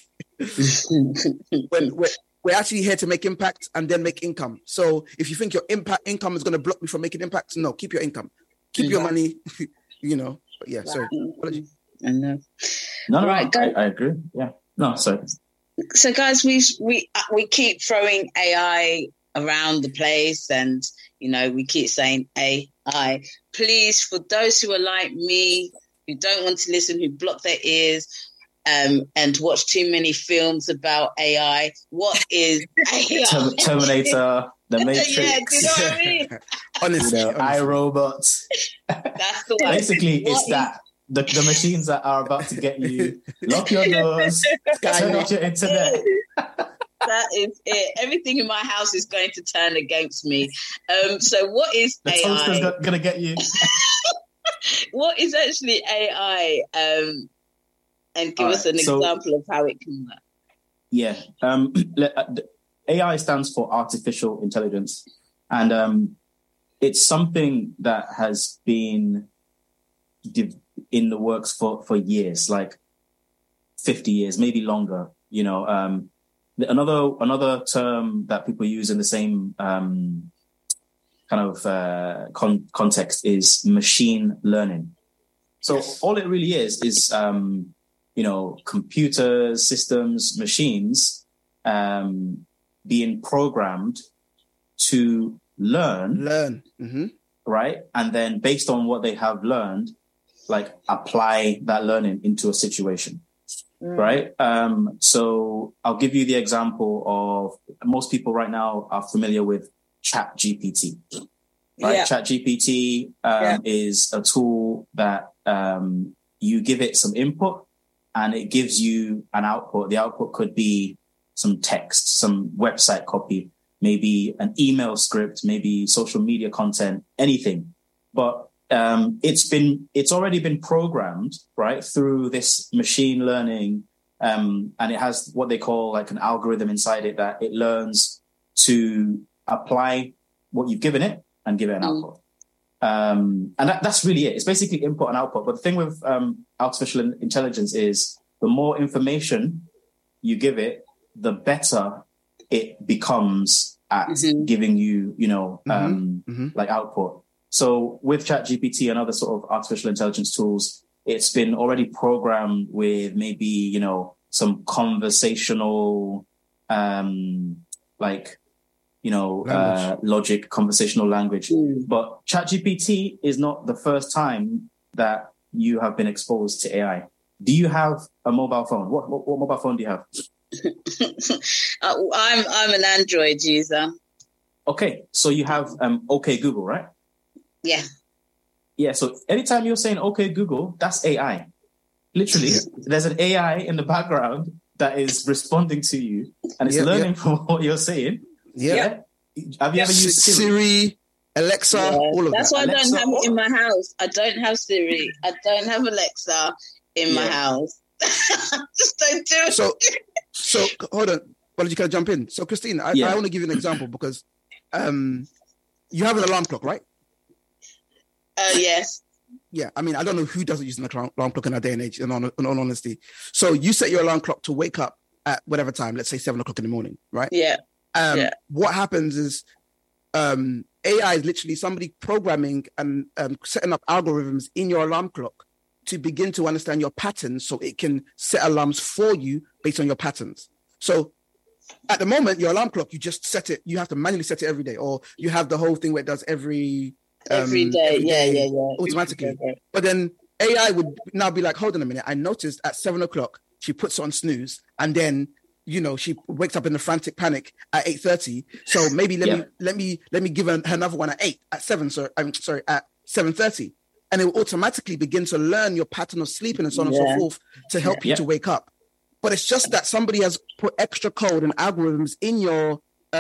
when, when, We're actually here to make impact and then make income. So if you think your impact income is going to block me from making impact, no, keep your income, keep your money. You know, but yeah. Sorry, apologies. I know. No, no, right, I, I agree. Yeah, no, sorry. So, guys, we we we keep throwing A I around the place, and you know, we keep saying A I. Please, for those who are like me, who don't want to listen, who block their ears. Um, and watch too many films about A I. What is A I? Terminator, The Matrix. Yeah, do you know what I mean? honestly, you know, iRobots. That's the one. Basically, what it's is... that the, the machines that are about to get you, lock your doors, turn off your internet. That is it. Everything in my house is going to turn against me. Um, so what is the A I? The toaster's going to get you. What is actually A I? Um, And give All us right, an so, example of how it can work. Yeah. Um, A I stands for artificial intelligence. And um, it's something that has been in the works for, for years, like fifty years, maybe longer. You know, um, another another term that people use in the same um, kind of uh, con- context is machine learning. So yes. all it really is is... Um, you know, computers, systems, machines um, being programmed to learn. Learn. Mm-hmm. Right? And then based on what they have learned, like apply that learning into a situation. Mm. Right? Um, so I'll give you the example of most people right now are familiar with ChatGPT. Right? Yeah. ChatGPT um, yeah. is a tool that um, you give it some input and it gives you an output. The output could be some text, some website copy, maybe an email script, maybe social media content, anything. But um, it's been it's already been programmed, right, through this machine learning Um, and it has what they call like an algorithm inside it that it learns to apply what you've given it and give it an mm. output. Um, and that, that's really it. It's basically input and output. But the thing with um, artificial intelligence is the more information you give it, the better it becomes at mm-hmm. giving you, you know, um, mm-hmm. like output. So with ChatGPT and other sort of artificial intelligence tools, it's been already programmed with maybe, you know, some conversational, um, like, you know, uh, logic, conversational language. Mm. But ChatGPT is not the first time that you have been exposed to A I. Do you have a mobile phone? What what, what mobile phone do you have? I'm I'm an Android user. Okay, so you have um, OK Google, right? Yeah. Yeah, so anytime you're saying OK Google, that's A I. Literally, yeah. There's an A I in the background that is responding to you, and it's yep, learning yep. from what you're saying. Yeah. yeah. Have you ever used Siri? Siri Alexa, yeah. all of That's that. why I Alexa, don't have what? it in my house. I don't have Siri. I don't have Alexa in yeah. my house. Just don't do it. So, so hold on. Well, you can jump in. So, Christine, I, yeah. I want to give you an example because um, you have an alarm clock, right? Oh, uh, yes. Yeah, I mean, I don't know who doesn't use an alarm clock in our day and age, in all, in all honesty. So you set your alarm clock to wake up at whatever time, let's say seven o'clock in the morning, right? Yeah. Um, yeah. What happens is um, A I is literally somebody programming and um, setting up algorithms in your alarm clock to begin to understand your patterns so it can set alarms for you based on your patterns. So at the moment, your alarm clock, you just set it, you have to manually set it every day, or you have the whole thing where it does every... Um, every day, every yeah, day yeah, yeah. automatically. But then A I would now be like, hold on a minute, I noticed at seven o'clock, she puts on snooze, and then, you know, she wakes up in a frantic panic at eight thirty. So maybe let yeah. me let me let me give her, her another one at eight, at seven, sorry, I'm sorry, at seven thirty. And it will automatically begin to learn your pattern of sleeping and so on yeah. and so forth to help yeah. you yeah. to wake up. But it's just that somebody has put extra code and algorithms in your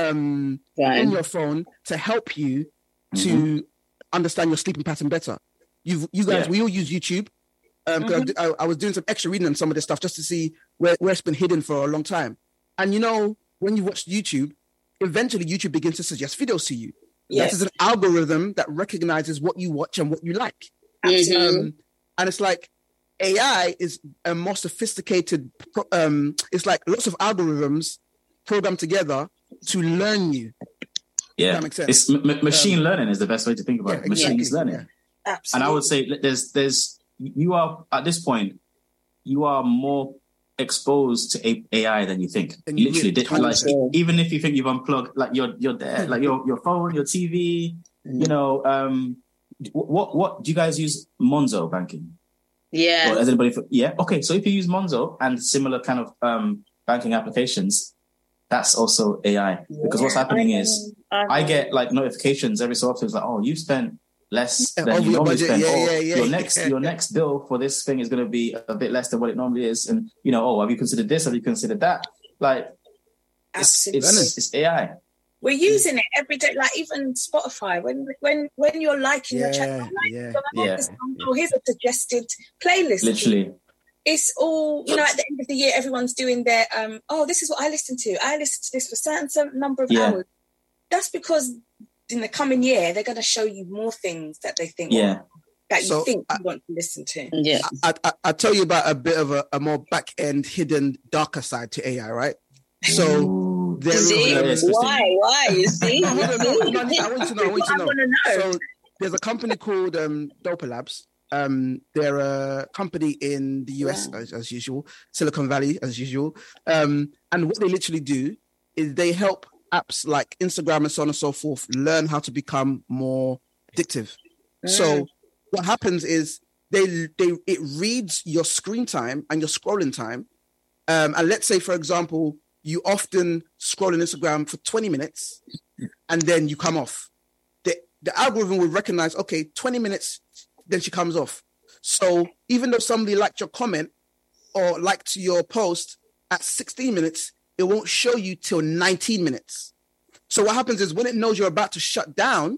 um right. in your phone to help you mm-hmm. to understand your sleeping pattern better. You you guys, yeah. we all use YouTube. Um, mm-hmm. I, I was doing some extra reading on some of this stuff just to see where, where it's been hidden for a long time. And you know, when you watch YouTube, eventually YouTube begins to suggest videos to you. Yes. That is an algorithm that recognizes what you watch and what you like. Mm-hmm. Um, and it's like A I is a more sophisticated, um, it's like lots of algorithms programmed together to learn you. Yeah, that makes sense. It's m- machine um, learning is the best way to think about yeah, it. Machine exactly, learning. Yeah. Absolutely. And I would say there's, there's, you are, at this point, you are more exposed to A I than you think. And you Literally, really like, even if you think you've unplugged, like you're, you're there, like your, your phone, your T V, mm. you know, um, what, what, do you guys use Monzo banking? Yeah. Or has anybody, yeah? Okay. So if you use Monzo and similar kind of, um, banking applications, that's also A I, because yeah, what's happening I is I, I get like notifications every so often. It's like, oh, you spent less than oh, you normally budget. spend. Yeah, or yeah, yeah, your next yeah. your next bill for this thing is going to be a bit less than what it normally is. And you know, oh, have you considered this? Have you considered that? Like, it's, it's, it's A I. We're using it every day, like even Spotify. When when when you're liking yeah, your channel, like, yeah, yeah. oh, here's a suggested playlist. Literally. It's all, you know, at the end of the year, everyone's doing their, um, oh, this is what I listen to. I listen to this for a certain, certain number of yeah. hours. That's because in the coming year, they're going to show you more things that they think yeah. that you so think I, you want to listen to. Yeah. I, I, I tell you about a bit of a, a more back-end, hidden, darker side to A I, right? So Ooh. there see? is... Why? Why? You see? I want to know. I want to know. I want to know. know. So there's a company called um, Dopa Labs. Um, they're a company in the U S, yeah. as, as usual, Silicon Valley, as usual. Um, and what they literally do is they help apps like Instagram and so on and so forth learn how to become more addictive. Mm. So what happens is they they it reads your screen time and your scrolling time. Um, and let's say, for example, you often scroll on Instagram for twenty minutes and then you come off. The, the algorithm will recognize, okay, twenty minutes, then she comes off. So even though somebody liked your comment or liked your post at sixteen minutes, it won't show you till nineteen minutes. So what happens is when it knows you're about to shut down,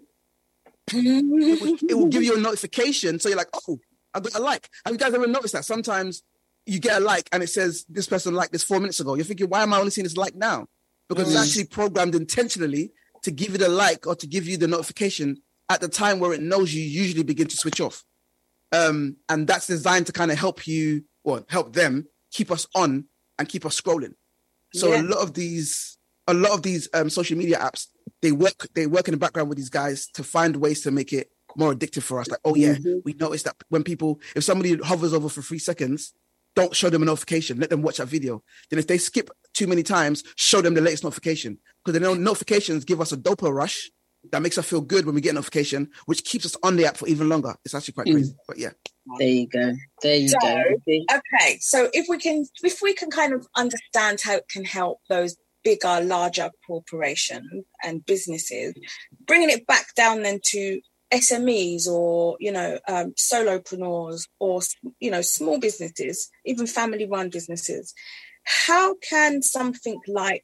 it, will, it will give you a notification. So you're like, oh, I got a like. Have you guys ever noticed that sometimes you get a like and it says this person liked this four minutes ago. You're thinking, why am I only seeing this like now? Because Mm. it's actually programmed intentionally to give you the like or to give you the notification at the time where it knows you usually begin to switch off. Um, and that's designed to kind of help you or help them keep us on and keep us scrolling. So Yeah. a lot of these, a lot of these um, social media apps, they work, they work in the background with these guys to find ways to make it more addictive for us. Like, oh yeah, Mhm. we noticed that when people, if somebody hovers over for three seconds, don't show them a notification. Let them watch that video. Then if they skip too many times, show them the latest notification. Because the no- notifications give us a dopamine rush that makes us feel good when we get a notification, which keeps us on the app for even longer. It's actually quite Mm. crazy. But yeah. There you go. There you So, go. okay, so if we can, if we can kind of understand how it can help those bigger, larger corporations and businesses, bringing it back down then to S M Es or, you know, um, solopreneurs or, you know, small businesses, even family-run businesses, how can something like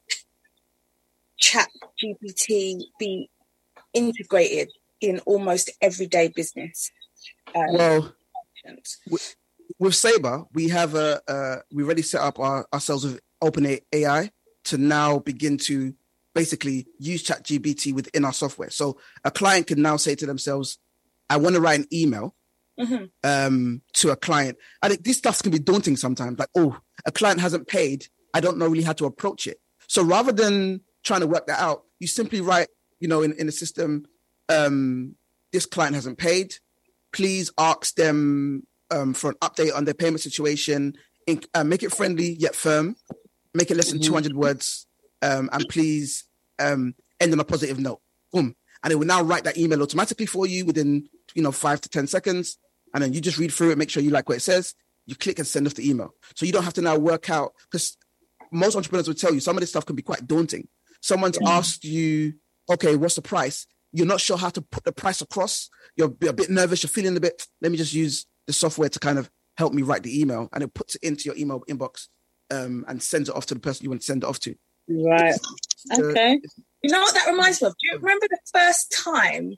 Chat G P T be integrated in almost everyday business? Um, Well, with, with Sabre, we have a uh, we already set up our, ourselves with OpenAI to now begin to basically use ChatGPT within our software. So a client can now say to themselves, "I want to write an email mhm. um, to a client." I think this stuff can be daunting sometimes. Like, oh, a client hasn't paid. I don't know really how to approach it. So rather than trying to work that out, you simply write, you know, in, in the system, um, this client hasn't paid. Please ask them um, for an update on their payment situation. In, uh, make it friendly yet firm. Make it less than Mhm. two hundred words. Um, and please um, end on a positive note. Boom. And it will now write that email automatically for you within, you know, five to ten seconds. And then you just read through it, make sure you like what it says. You click and send off the email. So you don't have to now work out, because most entrepreneurs will tell you some of this stuff can be quite daunting. Someone's Yeah. asked you, okay, what's the price? You're not sure how to put the price across. You're a bit nervous. You're feeling a bit, let me just use the software to kind of help me write the email. And it puts it into your email inbox um, and sends it off to the person you want to send it off to. Right. Okay. You know what that reminds me of? Do you remember the first time?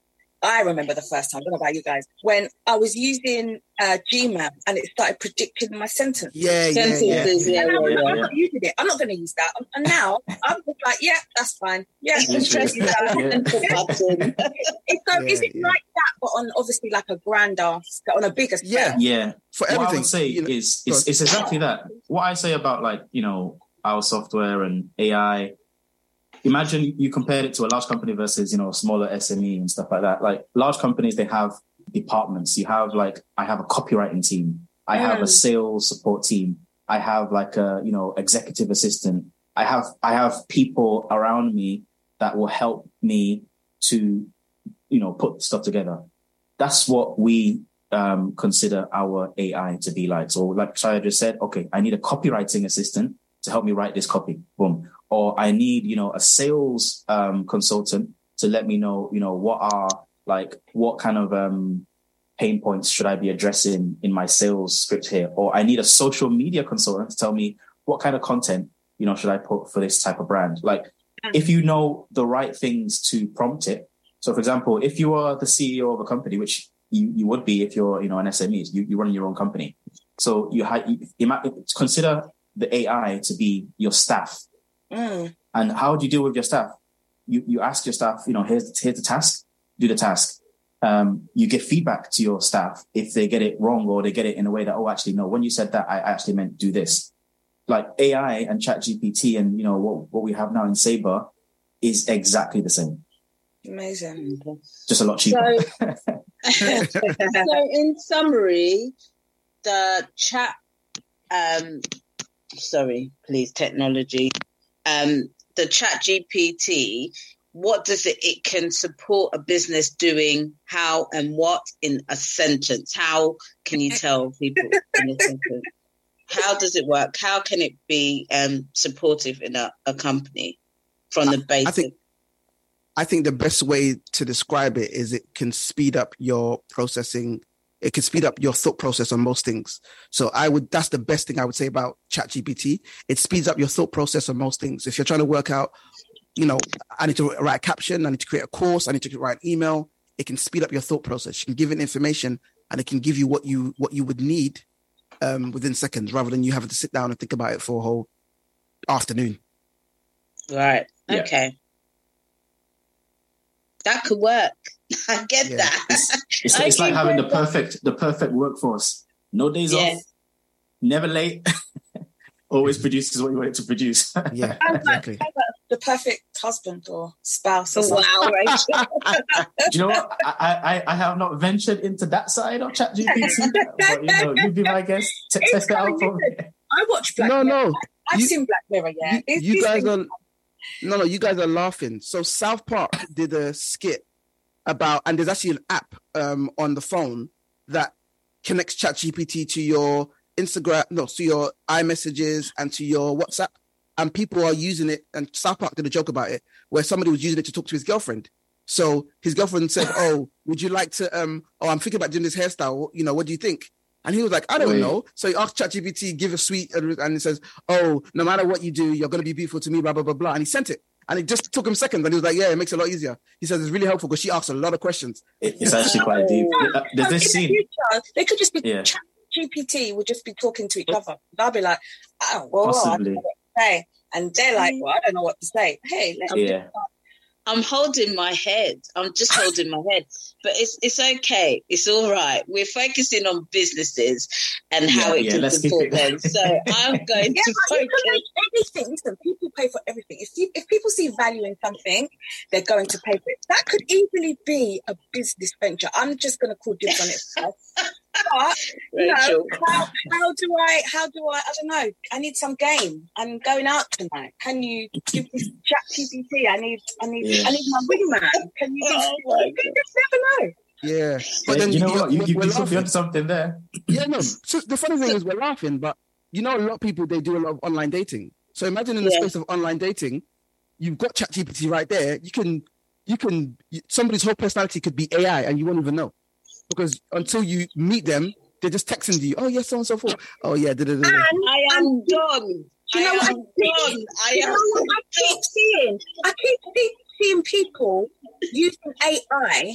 I remember the first time. I don't know about you guys. When I was using uh, Gmail and it started predicting my sentence. Yeah, yeah, Sentences, yeah. yeah, And I was yeah, like, yeah, I'm yeah. not using it. I'm not going to use that. And now I'm just like, yeah, that's fine. Yeah, Just press use that. the button. It's so, is Yeah, it yeah. like that, but on obviously like a grander, scale, on a bigger scale? Yeah. Yeah. For What I everything. would say you know, is go it's, on. it's exactly that. What I say about, like, you know, our software and A I, imagine you compared it to a large company versus, you know, a smaller S M E and stuff like that. Like, large companies, they have departments. You have, like, I have a copywriting team. I have a Mm. sales support team. I have, like, a, you know, executive assistant. I have, I have people around me that will help me to, you know, put stuff together. That's what we um, consider our A I to be like. So like Shaya just said, okay, I need a copywriting assistant to help me write this copy. Boom. Or I need, you know, a sales um, consultant to let me know, you know, what are like, what kind of um, pain points should I be addressing in my sales script here? Or I need a social media consultant to tell me what kind of content, you know, should I put for this type of brand? Like, if you know the right things to prompt it. So, for example, if you are the C E O of a company, which you, you would be if you're, you know, an S M E, you, you run your own company. So you, ha- you, you might consider the A I to be your staff. Mm. And how do you deal with your staff? You you ask your staff, you know, here's, here's the task, do the task. Um, you give feedback to your staff if they get it wrong or they get it in a way that, oh, actually, no, when you said that, I actually meant do this. Like A I and ChatGPT and, you know, what, what we have now in Sabre is exactly the same. Amazing. Just a lot cheaper. So, so in summary, the chat, um, sorry, please, technology, um, the Chat G P T, what does it, it can support a business doing how and what in a sentence? How can you tell people in a sentence? How does it work? How can it be um, supportive in a, a company from the basic? I think, I think the best way to describe it is it can speed up your processing. It can speed up your thought process on most things. So I would, that's the best thing I would say about ChatGPT. It speeds up your thought process on most things. If you're trying to work out, you know, I need to write a caption, I need to create a course, I need to write an email, it can speed up your thought process. You can give it information and it can give you what you, what you would need um, within seconds, rather than you having to sit down and think about it for a whole afternoon. Right. Yeah. Okay. That could work. I get Yeah. that. It's, it's, I it's like can having the get that. perfect the perfect workforce. No days Yeah. off, never late, always produces what you want it to produce. Yeah, How about, exactly. how about the perfect husband or spouse or something? Wow, Rachel. Do you know what? I, I I have not ventured into that side of ChatGPT, but you know, you be my guest. T- It's test it out coming for me. I watch Black No, Mirror. no. I've You- seen Black Mirror, yeah. You, It's- you these guys things- are no, no. You guys are laughing. So South Park did a skit about, and there's actually an app um, on the phone that connects ChatGPT to your Instagram, no, to your iMessages and to your WhatsApp, and people are using it. And South Park did a joke about it, where somebody was using it to talk to his girlfriend. So his girlfriend said, "Oh, would you like to? Um, oh, I'm thinking about doing this hairstyle. You know, what do you think?" And he was like, "I don't Wait. know." So he asked ChatGPT, "Give a sweet," and and it says, "Oh, no matter what you do, you're going to be beautiful to me." Blah blah blah blah. And he sent it, and it just took him seconds. And he was like, "Yeah, it makes it a lot easier." He says it's really helpful because she asked a lot of questions. It- It's actually quite deep. Uh, There's in this the scene. future, they could just be Yeah. chat G P T would just be talking to each other. They'll be like, "Oh, well, I don't Possibly. know what to say," and they're like, "Well, I don't know what to say." Hey, let's Yeah. I'm holding my head. I'm just holding my head. But it's it's okay. It's all right. We're focusing on businesses and how Yeah, it yeah, can let's keep support it- them. So I'm going Yeah, to but you can focus. make anything. Listen, people pay for everything. If you, if people see value in something, they're going to pay for it. That could easily be a business venture. I'm just going to call dibs on it first. But you know, Rachel. how, how do I? How do I? I don't know. I need some game. I'm going out tonight. Can you give me Chat G P T? I need. I need. Yeah. I need my wingman. Can you? Oh my you just never know. Yeah, But but then you know what? You, we're- you, we're you could be laughing. onto something there. Yeah, no. So the funny thing is, we're laughing, but you know, a lot of people they do a lot of online dating. So imagine in the Yeah. space of online dating, you've got ChatGPT right there. You can, you can, you, somebody's whole personality could be A I, and you won't even know, because until you meet them, they're just texting you. Oh yes, so on and so forth. Oh yeah, da, da, da, da. I am done. Do you know I what am I done. I You am know what I keep seeing? I keep see- seeing people using A I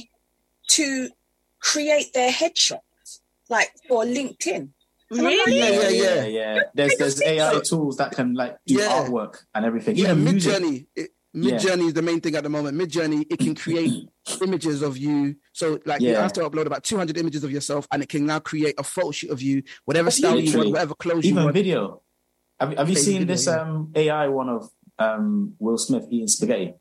to create their headshots, like for LinkedIn. And I'm like, Really? Yeah, yeah, yeah. yeah, yeah. There's there's A I tools that can like do Yeah. artwork and everything. Yeah, Even Mid music. Journey. Mid Journey is the main thing at the moment. Mid Journey, it can create images of you. So, like, you Yeah. have to upload about two hundred images of yourself, and it can now create a photo shoot of you, whatever style you want, Literally. whatever clothes you Even want. video. Have, have you Yeah, seen video, this yeah. um, A I one of um, Will Smith eating spaghetti?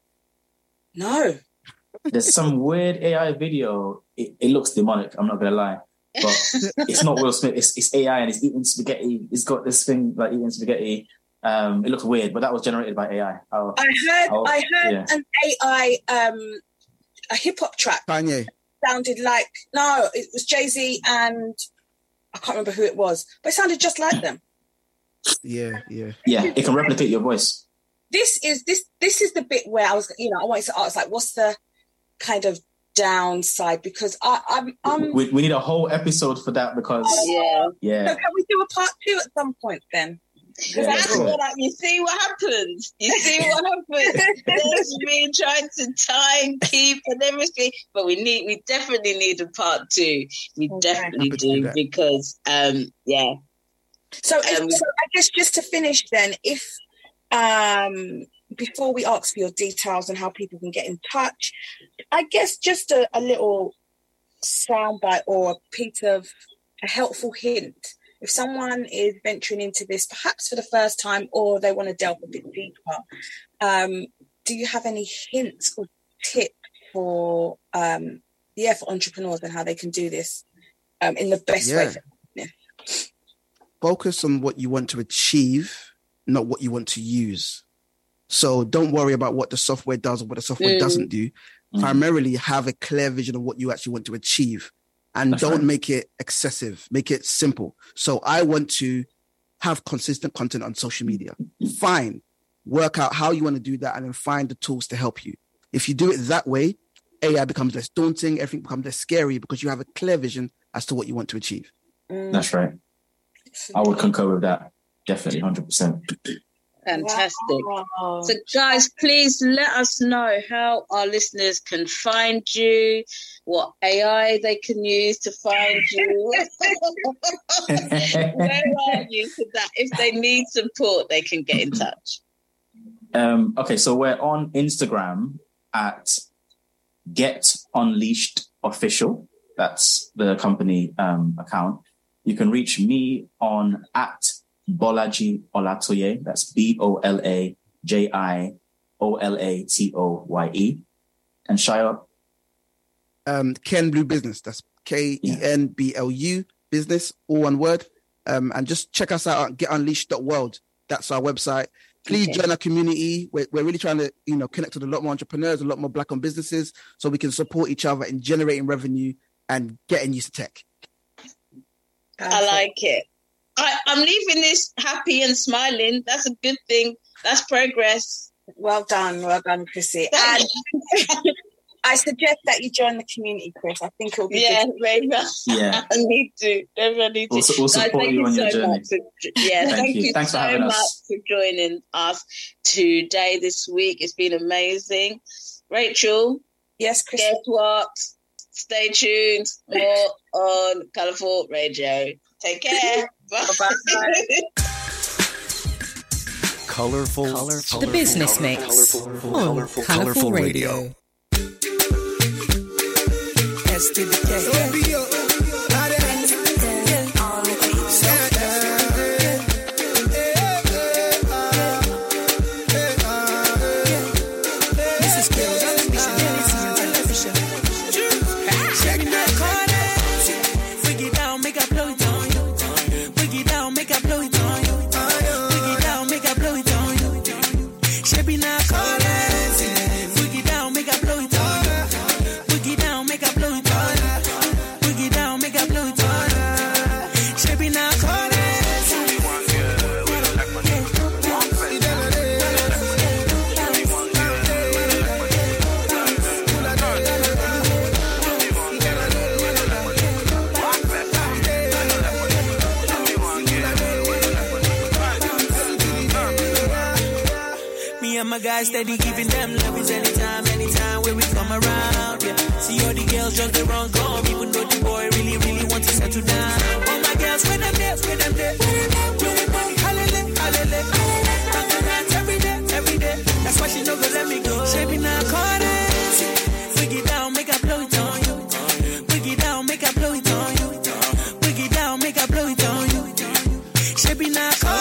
no. There's some weird A I video. It, it looks demonic. I'm not gonna lie, but it's not Will Smith. It's, it's A I and he's eating spaghetti. He's got this thing like eating spaghetti. Um, it looks weird, but that was generated by A I. I'll- I heard. I'll- I heard yeah. an A I, um, a hip hop track Kanye. sounded like no, it was Jay Z and I can't remember who it was, but it sounded just like them. Yeah, yeah. Yeah, it can replicate your voice. This is this this is the bit where I was, you know, I wanted to ask, like, what's the kind of downside? Because I, I'm, I'm. We, we need a whole episode for that because Yeah. yeah, So can we do a part two at some point then? yeah, That's sure. what I, you see what happens. You see what happens. There's me trying to time keep and everything, but we need, we definitely need a part two. We Okay. definitely Happy to do do that. because, um, yeah. So, if- Um, so I guess just to finish then, if um, before we ask for your details and how people can get in touch, I guess just a, a little soundbite or a piece of a helpful hint. If someone is venturing into this perhaps for the first time or they want to delve a bit deeper, um, do you have any hints or tips for um, yeah for entrepreneurs and how they can do this um, in the best way? Yeah. For them? Focus on what you want to achieve, not what you want to use. So don't worry about what the software does or what the software Mm. doesn't do. Mhm. Primarily have a clear vision of what you actually want to achieve, and That's don't right. make it excessive. Make it simple. So I want to have consistent content on social media. Fine. Work out how you want to do that and then find the tools to help you. If you do it that way, A I becomes less daunting, everything becomes less scary because you have a clear vision as to what you want to achieve. Mm. That's right. I would concur with that. Definitely, hundred percent. Fantastic. Wow. So, guys, please let us know how our listeners can find you, what A I they can use to find you. Where are you so that if they need support, they can get in touch? Um, okay, so we're on Instagram at Get Unleashed Official. That's the company um, account. You can reach me on at Bolaji Olatoye. That's B O L A J I O L A T O Y E. And Shia? Um, Ken Blue Business. That's K E N B L U Business, all one word. Um, and just check us out at get unleashed dot world. That's our website. Please okay. join our community. We're, we're really trying to, you know, connect with a lot more entrepreneurs, a lot more Black-owned businesses, so we can support each other in generating revenue and getting used to tech. I like it. I, I'm leaving this happy and smiling. That's a good thing. That's progress. Well done. Well done, Chrissy. And I suggest that you join the community, Chris. I think it'll be yeah, good. very much. Yeah. I need to. I need to. We'll, we'll support no, you, you on your so journey. For, yeah, thank, thank you. you Thanks so for having much us. for joining us today, this week. It's been amazing. Rachel. Yes, Chris. Guess what? Stay tuned. More on Colourful Radio. Take care. Bye. Bye. Colorful, colorful, the business mix colorful, on colorful, Colourful colorful Radio. radio. S to the K. Guys steady giving them love is anytime, anytime when we come around. Yeah, see all the girls just the wrong come, even though the boy really, really wants to settle down. All my girls when I'm there, when I'm there, doing money, hallelujah, hallelujah. Talking rants every day, every day. That's why she no go let me go. Shaping our corners, break it down, make I blow it on you. Break it down, make I blow it on you. Break it down, make I blow it on you. Shaping our corners.